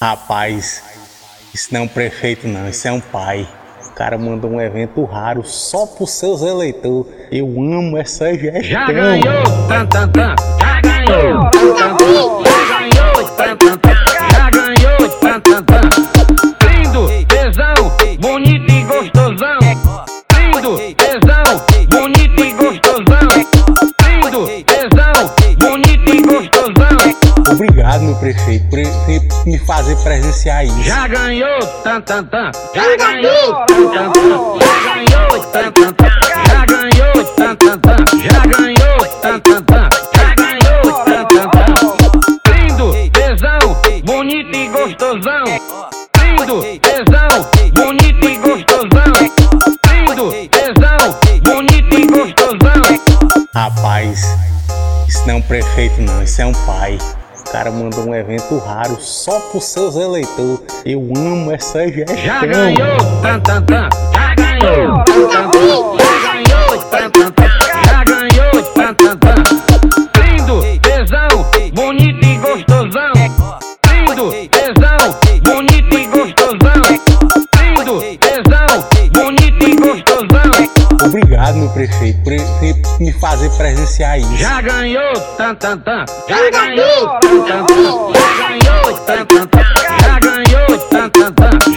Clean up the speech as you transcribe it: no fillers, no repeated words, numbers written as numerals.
Rapaz, isso não é um prefeito não, isso é um pai. O cara mandou um evento raro só pros seus eleitores. Eu amo essa gestão. Já ganhou, tan tan tan. Já ganhou, tan tan tan. Já ganhou, tan tan tan. Já ganhou, tan tan tan. Lindo, tesão, bonito e gostosão. Lindo, tesão, bonito e gostosão. Lindo, tesão, bonito e gostosão. Obrigado, meu prefeito, por me fazer presenciar isso. Já ganhou, tan tan tan. Já ganhou, tan tan tan. Já ganhou, tan tan tan. Já ganhou, tan tan tan. Já ganhou, tan tan tan. Já ganhou, tan tan tan. Lindo, tesão, bonito e gostosão. Lindo, tesão, bonito e gostosão. Lindo, tesão, bonito e gostosão. Rapaz, isso não é um prefeito não, isso é um pai. O cara mandou um evento raro só pros seus eleitores. Eu amo essa gestão. Já ganhou, tan tan tan. Já ganhou, tan tan tan. Já ganhou, tan tan tan. Já ganhou, tan tan tan. Lindo, tesão, bonito e gostosão. Lindo, tesão, bonito e gostosão. Lindo, tesão, bonito e gostosão. Obrigado, meu prefeito, por me fazer presenciar isso. Já ganhou, tan tan tan. Já ganhou, tan tan tan. Já ganhou, tan tan tan. Já ganhou, tan tan tan.